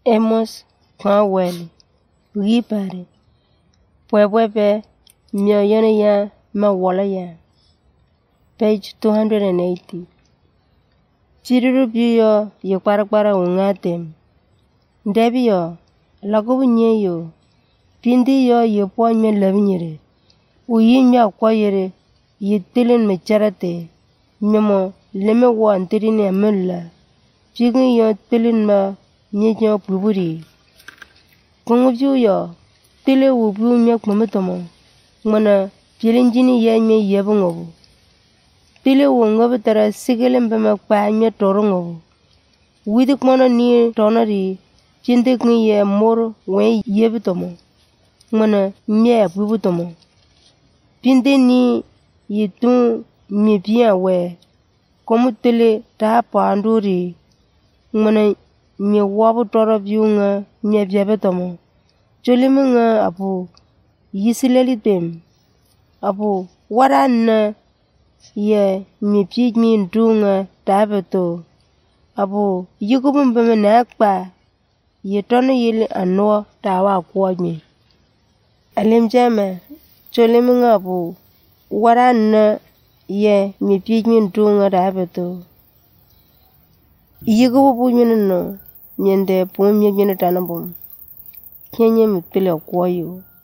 Amos Cromwell, Ripari, Pwebwebe, Myoyanaya, Mawalaya. Page 280. Chirubiyo, Yakwarakara ungatem. Debio, Lagobunyeyo, Pindi yo, Yaponya Lavinere, Uyimya Quayere, Yitilin Mecharate, Memo, Lemewa and Tirine Mulla, Pigin yo, Tilin Nyo Puburi. Conguyo, Tile Wubu Myak Mamatomo, Mana, Pilinjini Yame Yabungo. Tile Wungavitara Sigalim Pamya Torongo. With the corner near Tonnery, Chintakni ye more way Yabitomo. Mana, Mia Bubutomo. Pinde ni Yitu Mipia we. Comutele Tapa Anduri. Mana. Nye wabu toro viunga nye vyabetomo. Cholimunga apu yisileli tem. Apu warana ye nye pijmi ndunga tabeto. Apu yukubumbeme nakpa ye tono yili anwa tawa kwajmi. Alimjame cholimunga apu warana ye nye pijmi ndunga tabeto. Yukububu no. Nyende pumye jene tanabum. Kenye mutile kwa yu.